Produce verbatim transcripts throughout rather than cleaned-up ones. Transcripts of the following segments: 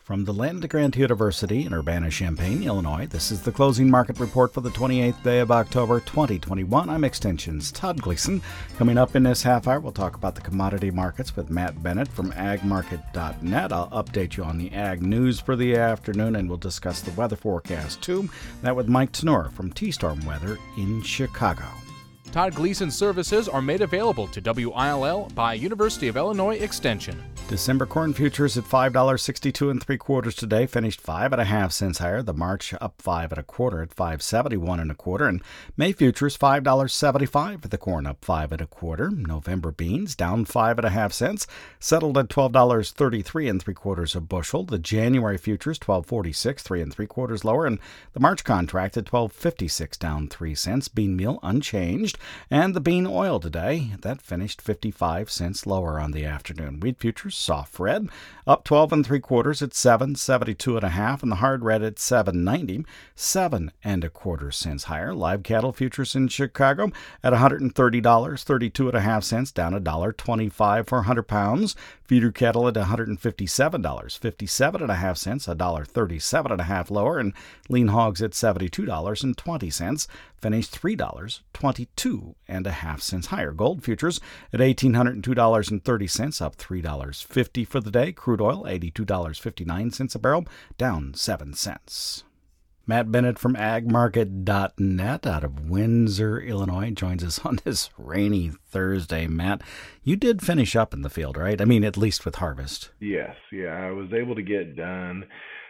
From the land of Grant University in Urbana-Champaign, Illinois, this is the closing market report for the twenty-eighth day of October, twenty twenty-one. I'm Extension's Todd Gleason. Coming up in this half hour, we'll talk about the commodity markets with Matt Bennett from ag market dot net. I'll update you on the ag news for the afternoon, and we'll discuss the weather forecast, too. That with Mike Tenor from T-Storm Weather in Chicago. Todd Gleason services are made available to W I L L by University of Illinois Extension. December corn futures at five dollars and sixty-two and three quarters today, finished five and a half cents higher. The March up five and a quarter at five seventy-one and a quarter. And May futures five dollars and seventy-five for the corn, up five and a quarter. November beans down five and a half cents, settled at twelve dollars and thirty-three and three quarters a bushel. The January futures twelve forty-six, three and three quarters lower, and the March contract at twelve fifty-six, down three cents. Bean meal unchanged, and the bean oil today that finished fifty-five cents lower on the afternoon. Wheat futures soft red, up twelve and three quarters at seven seventy-two and a half, and the hard red at seven ninety, seven and a quarter cents higher. Live cattle futures in Chicago at one hundred thirty dollars and thirty-two and a half cents, down one dollar twenty-five for one hundred pounds. Feeder cattle at one hundred fifty-seven dollars and fifty-seven and a half cents, one dollar thirty-seven and a half lower, and lean hogs at seventy-two dollars and twenty cents, finished three dollars and twenty-two and a half cents higher. Gold futures at one thousand eight hundred two dollars and thirty cents, up three dollars and fifty cents for the day. Crude oil eighty-two dollars and fifty-nine cents a barrel, down seven cents. Matt Bennett from ag market dot net out of Windsor, Illinois, joins us on this rainy Thursday. Matt, you did finish up in the field, right? I mean, at least with harvest. Yes, yeah, I was able to get done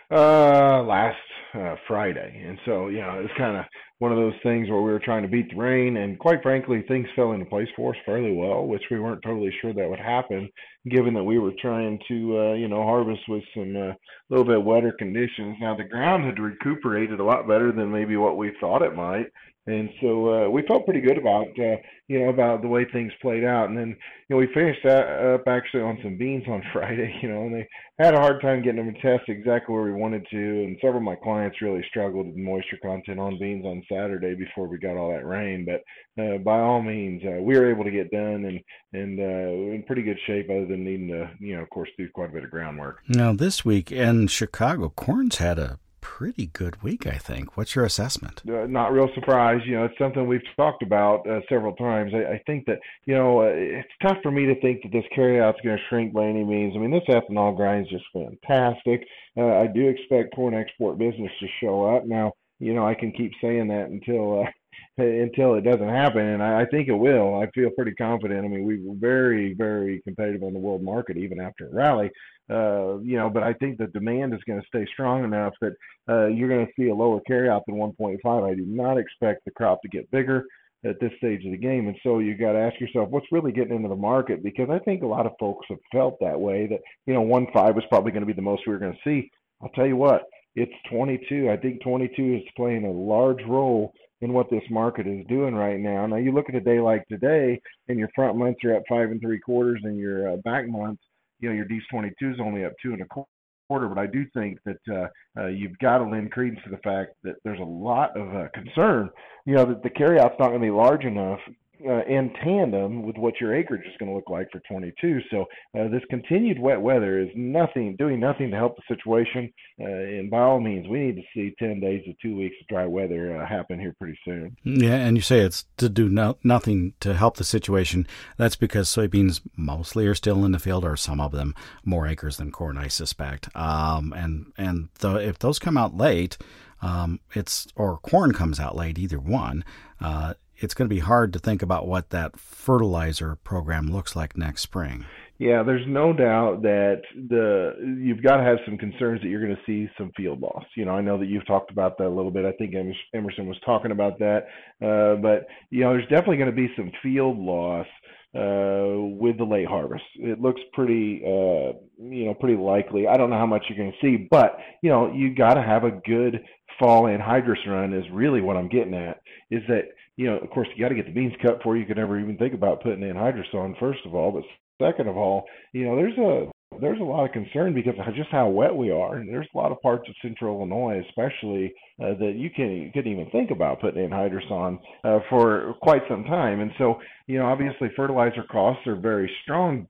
uh, last uh, Friday. And so, you know, it's kind of one of those things where we were trying to beat the rain, and quite frankly, things fell into place for us fairly well, which we weren't totally sure that would happen, given that we were trying to, uh, you know, harvest with some a uh, little bit wetter conditions. Now, the ground had recuperated a lot better than maybe what we thought it might, and so uh, we felt pretty good about, uh, you know, about the way things played out. And then, you know, we finished that up actually on some beans on Friday, you know, and they had a hard time getting them to test exactly where we wanted to, and several of my clients really struggled with moisture content on beans on Saturday before we got all that rain. But uh, by all means, uh, we were able to get done and and uh, in pretty good shape, other than needing to, you know, of course, do quite a bit of groundwork. Now, this week in Chicago, corn's had a pretty good week, I think. What's your assessment? Uh, not real surprised. You know, it's something we've talked about uh, several times. I, I think that, you know, uh, it's tough for me to think that this carryout's going to shrink by any means. I mean, this ethanol grind's just fantastic. Uh, I do expect corn export business to show up. Now, you know, I can keep saying that until uh, until it doesn't happen, and I, I think it will. I feel pretty confident. I mean, we were very, very competitive on the world market even after a rally. Uh, you know, but I think the demand is going to stay strong enough that uh, you're going to see a lower carryout than one point five. I do not expect the crop to get bigger at this stage of the game, and so you got to ask yourself, what's really getting into the market? Because I think a lot of folks have felt that way, that, you know, one point five was probably going to be the most we were going to see. I'll tell you what, it's twenty-two. I think twenty-two is playing a large role in what this market is doing right now. Now, you look at a day like today, and your front months are at five and three quarters, and your uh, back months, you know, your D twenty-two is only up two and a quarter. But I do think that uh, uh, you've got to lend credence to the fact that there's a lot of uh, concern, you know, that the carryout's not going to be large enough uh, in tandem with what your acreage is going to look like for twenty-two. So uh, this continued wet weather is nothing, doing nothing to help the situation. Uh, and by all means, we need to see ten days to two weeks of dry weather uh, happen here pretty soon. Yeah, and you say it's to do no, nothing to help the situation. That's because soybeans mostly are still in the field, or some of them more acres than corn, I suspect. Um, and and the, if those come out late, um, it's or corn comes out late, either one. Uh, it's going to be hard to think about what that fertilizer program looks like next spring. Yeah, there's no doubt that the you've got to have some concerns that you're going to see some field loss. You know, I know that you've talked about that a little bit. I think Emerson was talking about that. Uh, but, you know, there's definitely going to be some field loss uh, with the late harvest. It looks pretty, uh, you know, pretty likely. I don't know how much you're going to see, but, you know, you got to have a good fall anhydrous run is really what I'm getting at, is that, you know, of course, you got to get the beans cut before you could ever even think about putting anhydrous on, first of all. But second of all, you know, there's a there's a lot of concern because of just how wet we are. And there's a lot of parts of central Illinois, especially, uh, that you can't you couldn't even think about putting anhydrous on uh, for quite some time. And so, you know, obviously fertilizer costs are very strong, but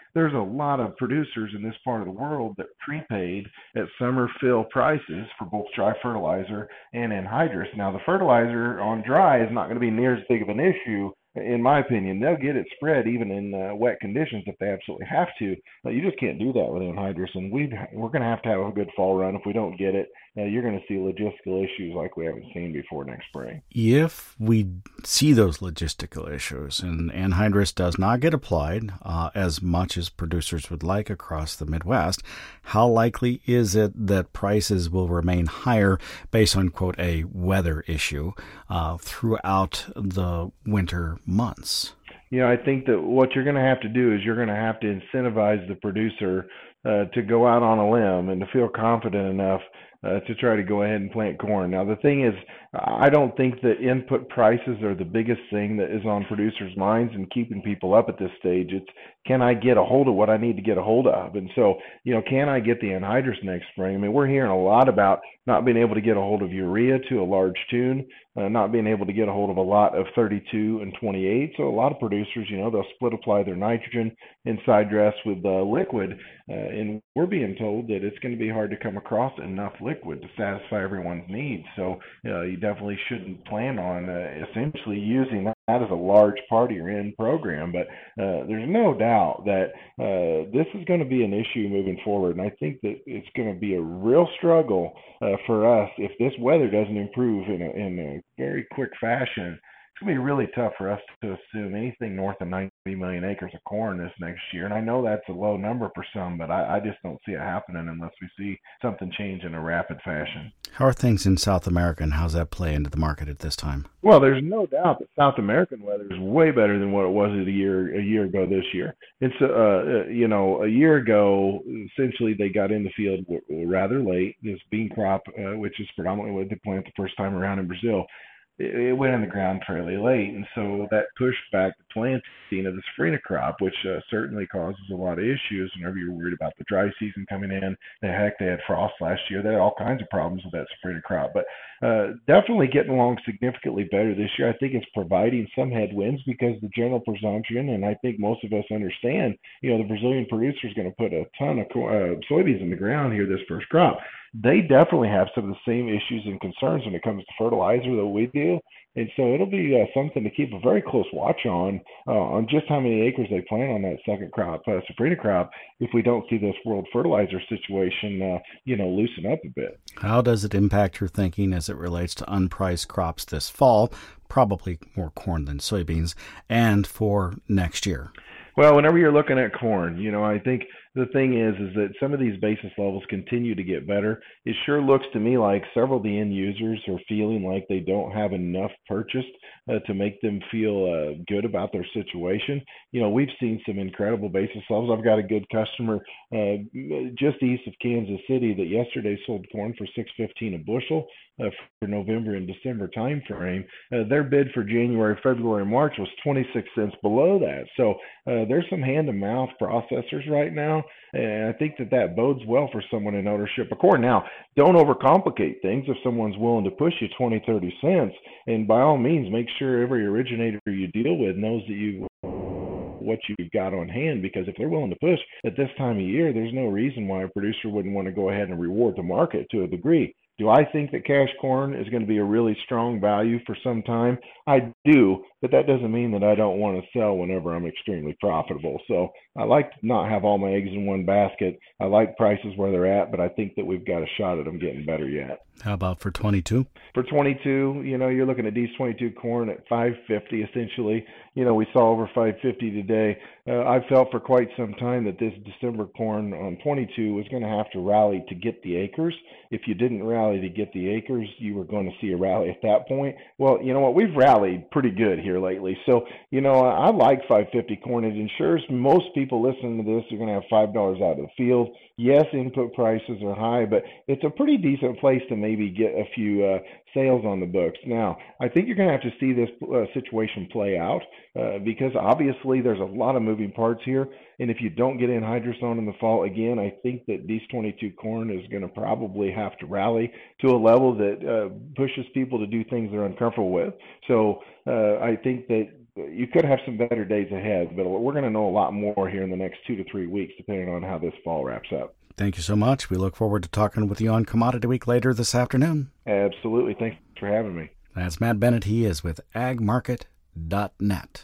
there's a lot of producers in this part of the world that prepaid at summer fill prices for both dry fertilizer and anhydrous. Now, the fertilizer on dry is not going to be near as big of an issue, in my opinion. They'll get it spread even in uh, wet conditions if they absolutely have to. But you just can't do that with anhydrous, and we we're going to have to have a good fall run. If we don't get it, uh, you're going to see logistical issues like we haven't seen before next spring. If we see those logistical issues and anhydrous does not get applied uh, as much as producers would like across the Midwest, how likely is it that prices will remain higher based on, quote, a weather issue uh, throughout the winter months? You know, I think that what you're going to have to do is you're going to have to incentivize the producer uh, to go out on a limb and to feel confident enough uh, to try to go ahead and plant corn. Now, the thing is, I don't think that input prices are the biggest thing that is on producers' minds and keeping people up at this stage. It's, can I get a hold of what I need to get a hold of? And so, you know, can I get the anhydrous next spring? I mean, we're hearing a lot about not being able to get a hold of urea to a large tune, uh, not being able to get a hold of a lot of thirty-two and twenty-eight. So a lot of producers, you know, they'll split apply their nitrogen in side dress with uh, liquid, uh, and we're being told that it's going to be hard to come across enough liquid to satisfy everyone's needs. So uh, you definitely shouldn't plan on uh, essentially using that as a large part of your end program. But uh, there's no doubt that uh, this is going to be an issue moving forward, and I think that it's going to be a real struggle uh, for us if this weather doesn't improve in a, in a very quick fashion. It's going to be really tough for us to assume anything north of ninety million acres of corn this next year. And I know that's a low number for some, but I, I just don't see it happening unless we see something change in a rapid fashion. How are things in South America, and how's that play into the market at this time? Well, there's no doubt that South American weather is way better than what it was a year a year ago this year. It's uh, you know, a year ago, essentially they got in the field rather late. This bean crop, uh, which is predominantly what they plant the first time around in Brazil, it went in the ground fairly late, and so that pushed back the planting of the safrinha crop, which uh, certainly causes a lot of issues whenever you're worried about the dry season coming in. The heck, they had frost last year. They had all kinds of problems with that safrinha crop, but uh, definitely getting along significantly better this year. I think it's providing some headwinds because the general presumption, and I think most of us understand, you know, the Brazilian producer is going to put a ton of uh, soybeans in the ground here this first crop. They definitely have some of the same issues and concerns when it comes to fertilizer that we do. And so it'll be uh, something to keep a very close watch on, uh, on just how many acres they plant on that second crop, uh, safrinha crop, if we don't see this world fertilizer situation, uh, you know, loosen up a bit. How does it impact your thinking as it relates to unpriced crops this fall, probably more corn than soybeans, and for next year? Well, whenever you're looking at corn, you know, I think the thing is, is that some of these basis levels continue to get better. It sure looks to me like several of the end users are feeling like they don't have enough purchased uh, to make them feel uh, good about their situation. You know, we've seen some incredible basis levels. I've got a good customer uh, just east of Kansas City that yesterday sold corn for six fifteen a bushel uh, for November and December time frame. Uh, their bid for January, February, and March was twenty-six cents below that. So uh, there's some hand-to-mouth processors right now. And I think that that bodes well for someone in ownership of corn. Now, don't overcomplicate things. If someone's willing to push you twenty, thirty cents, and by all means, make sure every originator you deal with knows that you what you've got on hand, because if they're willing to push at this time of year, there's no reason why a producer wouldn't want to go ahead and reward the market to a degree. Do I think that cash corn is going to be a really strong value for some time? I do, but that doesn't mean that I don't want to sell whenever I'm extremely profitable. So I like to not have all my eggs in one basket. I like prices where they're at, but I think that we've got a shot at them getting better yet. How about for twenty-two? For twenty-two, you know, you're looking at these twenty-two corn at five fifty essentially. You know, we saw over five fifty today. Uh, I felt for quite some time that this December corn on twenty-two was going to have to rally to get the acres. If you didn't rally to get the acres, you were going to see a rally at that point. Well, you know what? We've rallied pretty good here lately. So, you know, I like five fifty corn. It ensures most people listening to this are going to have five dollars out of the field. Yes, input prices are high, but it's a pretty decent place to maybe get a few uh, sales on the books. Now, I think you're going to have to see this uh, situation play out uh, because obviously there's a lot of moving parts here. And if you don't get anhydrous on in the fall, again, I think that these twenty-two corn is going to probably have to rally to a level that uh, pushes people to do things they're uncomfortable with. So uh, I think that you could have some better days ahead, but we're going to know a lot more here in the next two to three weeks, depending on how this fall wraps up. Thank you so much. We look forward to talking with you on Commodity Week later this afternoon. Absolutely. Thanks for having me. That's Matt Bennett. He is with ag market dot net.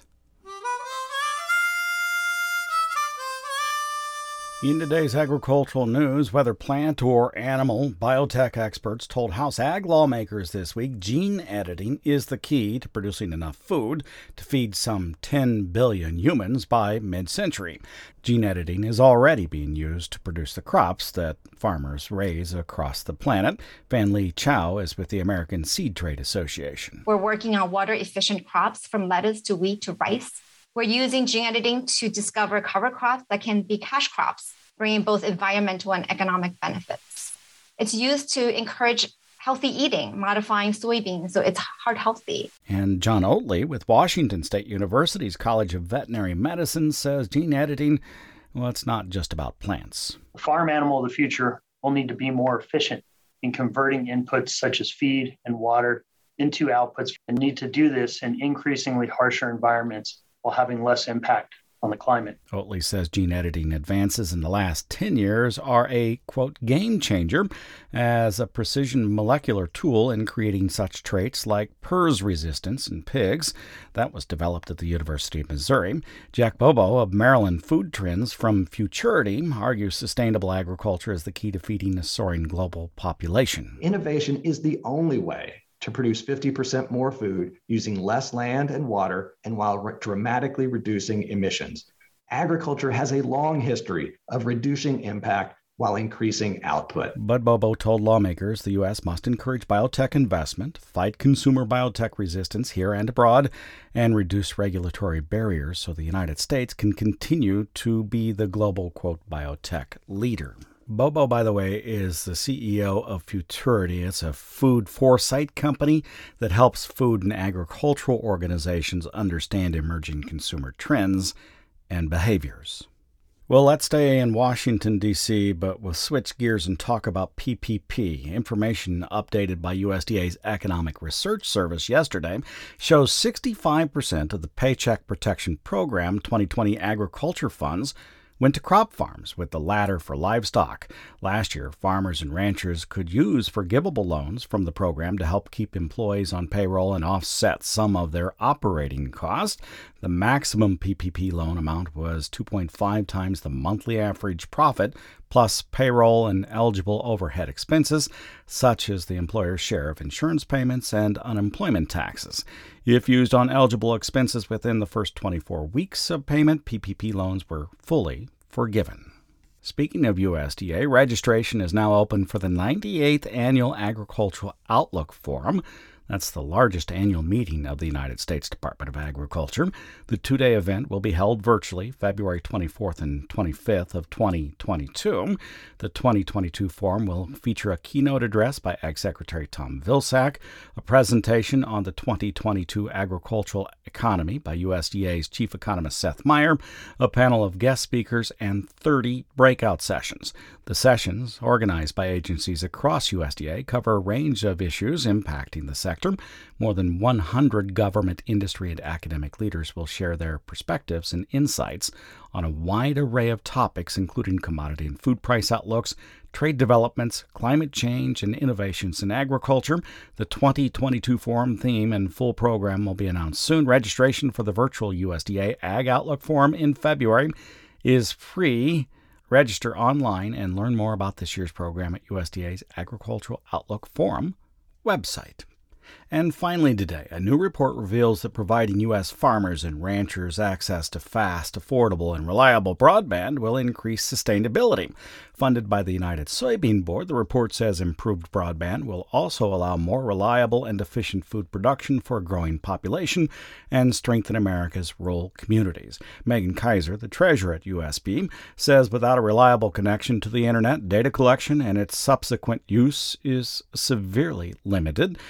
In today's agricultural news, whether plant or animal, biotech experts told House ag lawmakers this week gene editing is the key to producing enough food to feed some ten billion humans by mid-century. Gene editing is already being used to produce the crops that farmers raise across the planet. Van Lee Chow is with the American Seed Trade Association. We're working on water-efficient crops from lettuce to wheat to rice. We're using gene editing to discover cover crops that can be cash crops, bringing both environmental and economic benefits. It's used to encourage healthy eating, modifying soybeans so it's heart healthy. And John Oatley with Washington State University's College of Veterinary Medicine says gene editing, well, it's not just about plants. The farm animal of the future will need to be more efficient in converting inputs such as feed and water into outputs, and need to do this in increasingly harsher environments while having less impact on the climate. Oatley says gene editing advances in the last ten years are a, quote, game changer as a precision molecular tool in creating such traits like P R R S resistance in pigs. That was developed at the University of Missouri. Jack Bobo of Maryland Food Trends from Futurity argues sustainable agriculture is the key to feeding a soaring global population. Innovation is the only way to produce fifty percent more food using less land and water and while re- dramatically reducing emissions. Agriculture has a long history of reducing impact while increasing output. But Bobo told lawmakers the U S must encourage biotech investment, fight consumer biotech resistance here and abroad, and reduce regulatory barriers so the United States can continue to be the global, quote, biotech leader. Bobo, by the way, is the C E O of Futurity. It's a food foresight company that helps food and agricultural organizations understand emerging consumer trends and behaviors. Well, let's stay in Washington, D C, but we'll switch gears and talk about P P P. Information updated by U S D A's Economic Research Service yesterday shows sixty-five percent of the Paycheck Protection Program twenty twenty agriculture funds went to crop farms, with the latter for livestock. Last year, farmers and ranchers could use forgivable loans from the program to help keep employees on payroll and offset some of their operating costs. The maximum P P P loan amount was two point five times the monthly average profit, plus payroll and eligible overhead expenses, such as the employer's share of insurance payments and unemployment taxes. If used on eligible expenses within the first twenty-four weeks of payment, P P P loans were fully forgiven. Speaking of U S D A, registration is now open for the ninety-eighth Annual Agricultural Outlook Forum. That's the largest annual meeting of the United States Department of Agriculture. The two-day event will be held virtually February twenty-fourth and twenty-fifth of twenty twenty-two. The twenty twenty-two forum will feature a keynote address by Ag Secretary Tom Vilsack, a presentation on the twenty twenty-two agricultural economy by U S D A's Chief Economist Seth Meyer, a panel of guest speakers, and thirty breakout sessions. The sessions, organized by agencies across U S D A, cover a range of issues impacting the sector. More than one hundred government, industry, and academic leaders will share their perspectives and insights on a wide array of topics, including commodity and food price outlooks, trade developments, climate change, and innovations in agriculture. The twenty twenty-two forum theme and full program will be announced soon. Registration for the virtual U S D A Ag Outlook Forum in February is free. Register online and learn more about this year's program at U S D A's Agricultural Outlook Forum website. And finally today, a new report reveals that providing U S farmers and ranchers access to fast, affordable, and reliable broadband will increase sustainability. Funded by the United Soybean Board, the report says improved broadband will also allow more reliable and efficient food production for a growing population and strengthen America's rural communities. Megan Kaiser, the treasurer at U S B, says without a reliable connection to the internet, data collection and its subsequent use is severely limited, noting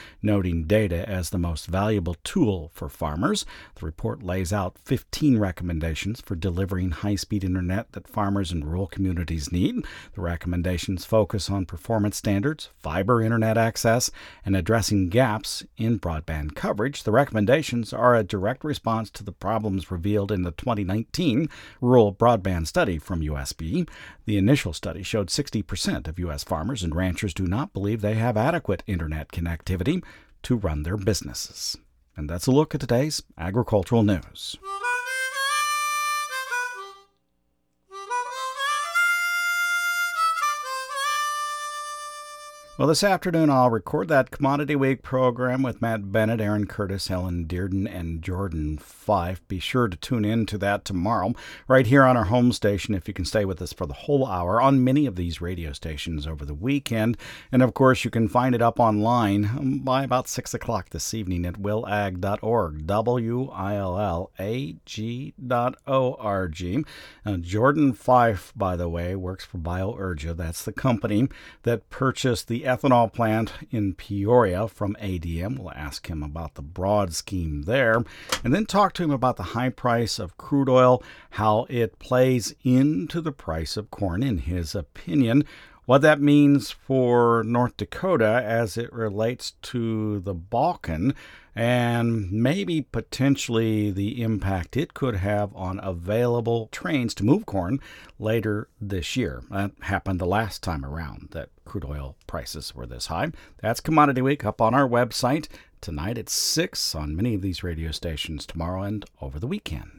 noting data as the most valuable tool for farmers. The report lays out fifteen recommendations for delivering high-speed internet that farmers in rural communities need. The recommendations focus on performance standards, fiber internet access, and addressing gaps in broadband coverage. The recommendations are a direct response to the problems revealed in the twenty nineteen Rural Broadband Study from U S B. The initial study showed sixty percent of U S farmers and ranchers do not believe they have adequate internet connectivity to run their businesses. And that's a look at today's agricultural news. Well, this afternoon I'll record that Commodity Week program with Matt Bennett, Aaron Curtis, Helen Dearden, and Jordan Fife. Be sure to tune in to that tomorrow, right here on our home station, if you can stay with us for the whole hour, on many of these radio stations over the weekend. And, of course, you can find it up online by about six o'clock this evening at will ag dot org, W I L L A G dot O R G. Uh, Jordan Fife, by the way, works for BioUrgia. That's the company that purchased the ethanol plant in Peoria from A D M. We'll ask him about the broad scheme there, and then talk to him about the high price of crude oil, how it plays into the price of corn, in his opinion, what that means for North Dakota as it relates to the Balkan, and maybe potentially the impact it could have on available trains to move corn later this year. That happened the last time around that crude oil prices were this high. That's Commodity Week up on our website tonight at six on many of these radio stations tomorrow and over the weekend.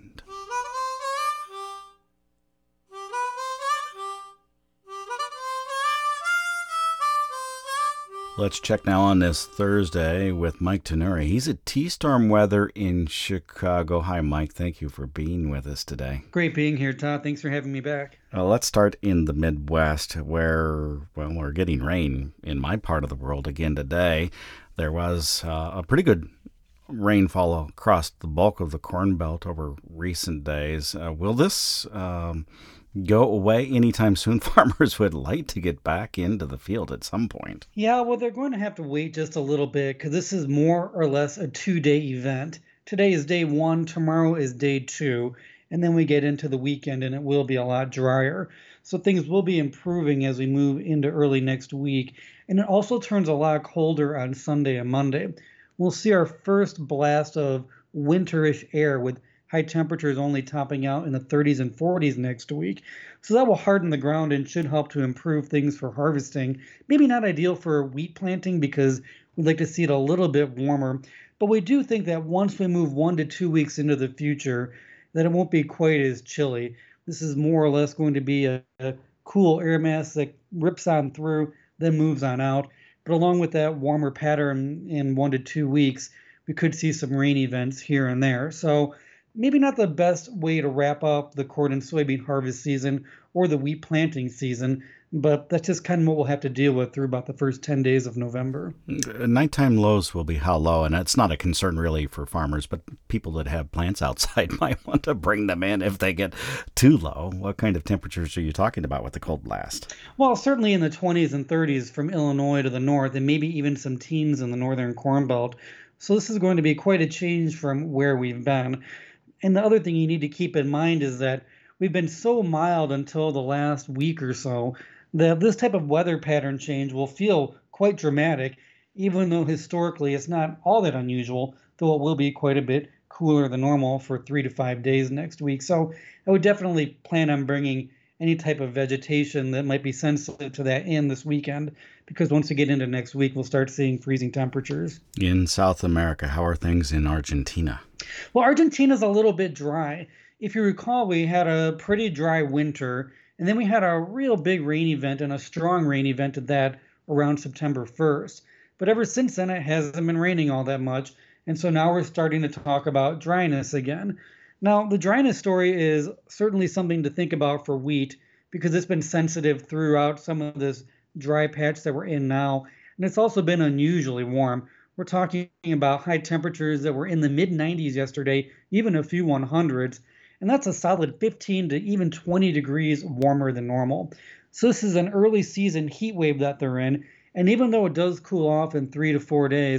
Let's check now on this Thursday with Mike Tenuri. He's at T-Storm Weather in Chicago. Hi, Mike. Thank you for being with us today. Great being here, Todd. Thanks for having me back. Uh, let's start in the Midwest, where, well, we're getting rain in my part of the world again today. There was uh, a pretty good rainfall across the bulk of the Corn Belt over recent days. Uh, will this um, go away anytime soon? Farmers would like to get back into the field at some point. Yeah, well, they're going to have to wait just a little bit because this is more or less a two-day event. Today is day one, tomorrow is day two, and then we get into the weekend and it will be a lot drier. So things will be improving as we move into early next week. And it also turns a lot colder on Sunday and Monday. We'll see our first blast of winterish air with high temperatures only topping out in the thirties and forties next week. So that will harden the ground and should help to improve things for harvesting. Maybe not ideal for wheat planting because we'd like to see it a little bit warmer. But we do think that once we move one to two weeks into the future, that it won't be quite as chilly. This is more or less going to be a, a cool air mass that rips on through, then moves on out. But along with that warmer pattern in one to two weeks, we could see some rain events here and there. So maybe not the best way to wrap up the corn and soybean harvest season or the wheat planting season, but that's just kind of what we'll have to deal with through about the first ten days of November. Nighttime lows will be how low, and that's not a concern really for farmers, but people that have plants outside might want to bring them in if they get too low. What kind of temperatures are you talking about with the cold blast? Well, certainly in the twenties and thirties from Illinois to the north, and maybe even some teens in the northern Corn Belt. So this is going to be quite a change from where we've been. And the other thing you need to keep in mind is that we've been so mild until the last week or so that this type of weather pattern change will feel quite dramatic, even though historically it's not all that unusual, though it will be quite a bit cooler than normal for three to five days next week. So I would definitely plan on bringing any type of vegetation that might be sensitive to that in this weekend, because once we get into next week, we'll start seeing freezing temperatures. In South America, how are things in Argentina? Well, Argentina's a little bit dry. If you recall, we had a pretty dry winter, and then we had a real big rain event and a strong rain event at that around September first. But ever since then, it hasn't been raining all that much, and so now we're starting to talk about dryness again. Now, the dryness story is certainly something to think about for wheat because it's been sensitive throughout some of this dry patch that we're in now, and it's also been unusually warm. We're talking about high temperatures that were in the mid nineties yesterday, even a few hundreds, and that's a solid fifteen to even twenty degrees warmer than normal. So this is an early season heat wave that they're in, and even though it does cool off in three to four days,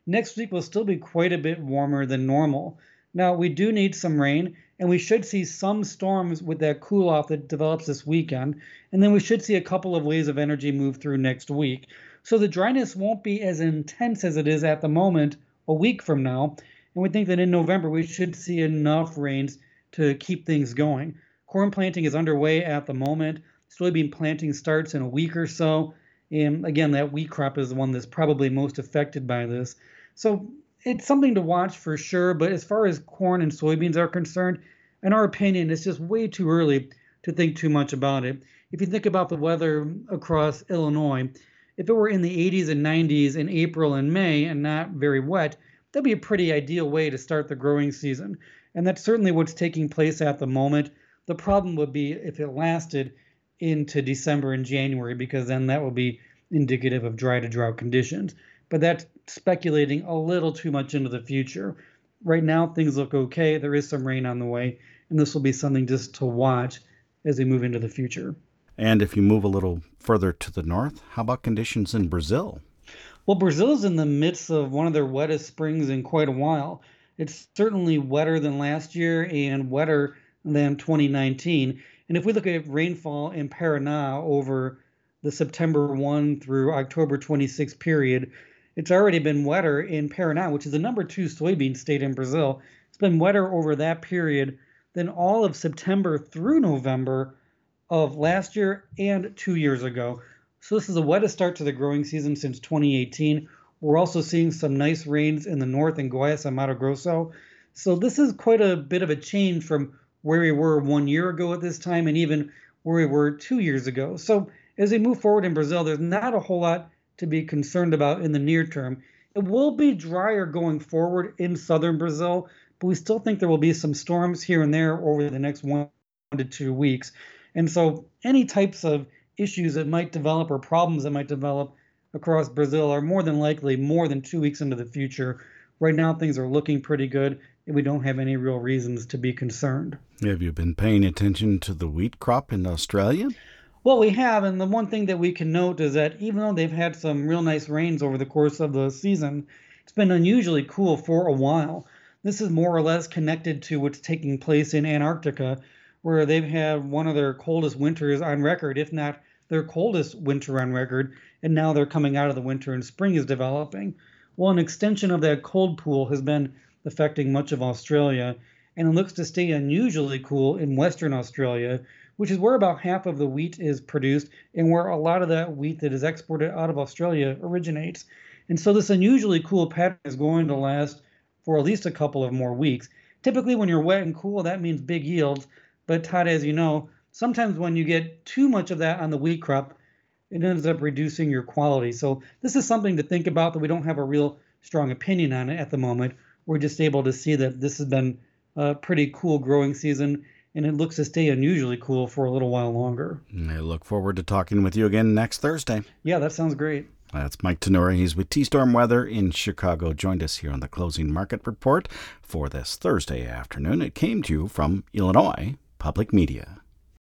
next week will still be quite a bit warmer than normal. Now, we do need some rain, and we should see some storms with that cool off that develops this weekend. And then we should see a couple of waves of energy move through next week. So the dryness won't be as intense as it is at the moment a week from now. And we think that in November, we should see enough rains to keep things going. Corn planting is underway at the moment. Soybean planting starts in a week or so. And again, that wheat crop is the one that's probably most affected by this. So it's something to watch for sure. But as far as corn and soybeans are concerned, in our opinion, it's just way too early to think too much about it. If you think about the weather across Illinois, if it were in the eighties and nineties in April and May and not very wet, that'd be a pretty ideal way to start the growing season. And that's certainly what's taking place at the moment. The problem would be if it lasted into December and January, because then that will be indicative of dry to drought conditions. But that's speculating a little too much into the future. Right now, things look okay. There is some rain on the way, and this will be something just to watch as we move into the future. And if you move a little further to the north, how about conditions in Brazil? Well, Brazil's in the midst of one of their wettest springs in quite a while. It's certainly wetter than last year and wetter than twenty nineteen. And if we look at rainfall in Paraná over the September first through October twenty-sixth period, it's already been wetter in Paraná, which is the number two soybean state in Brazil. It's been wetter over that period than all of September through November of last year and two years ago. So this is the wettest start to the growing season since twenty eighteen. We're also seeing some nice rains in the north in Goiás and Mato Grosso. So this is quite a bit of a change from where we were one year ago at this time and even where we were two years ago. So as we move forward in Brazil, there's not a whole lot to be concerned about in the near term. It will be drier going forward in southern Brazil, but we still think there will be some storms here and there over the next one to two weeks. And so any types of issues that might develop or problems that might develop across Brazil are more than likely more than two weeks into the future. Right now, things are looking pretty good, and we don't have any real reasons to be concerned. Have you been paying attention to the wheat crop in Australia? Well, we have, and the one thing that we can note is that even though they've had some real nice rains over the course of the season, it's been unusually cool for a while. This is more or less connected to what's taking place in Antarctica, where they've had one of their coldest winters on record, if not their coldest winter on record, and now they're coming out of the winter and spring is developing. Well, an extension of that cold pool has been affecting much of Australia, and it looks to stay unusually cool in Western Australia, which is where about half of the wheat is produced and where a lot of that wheat that is exported out of Australia originates. And so this unusually cool pattern is going to last for at least a couple of more weeks. Typically, when you're wet and cool, that means big yields. But Todd, as you know, sometimes when you get too much of that on the wheat crop, it ends up reducing your quality. So this is something to think about, that we don't have a real strong opinion on it at the moment. We're just able to see that this has been a pretty cool growing season, and it looks to stay unusually cool for a little while longer. I look forward to talking with you again next Thursday. Yeah, that sounds great. That's Mike Tenura. He's with T-Storm Weather in Chicago. Joined us here on the Closing Market Report for this Thursday afternoon. It came to you from Illinois Public Media.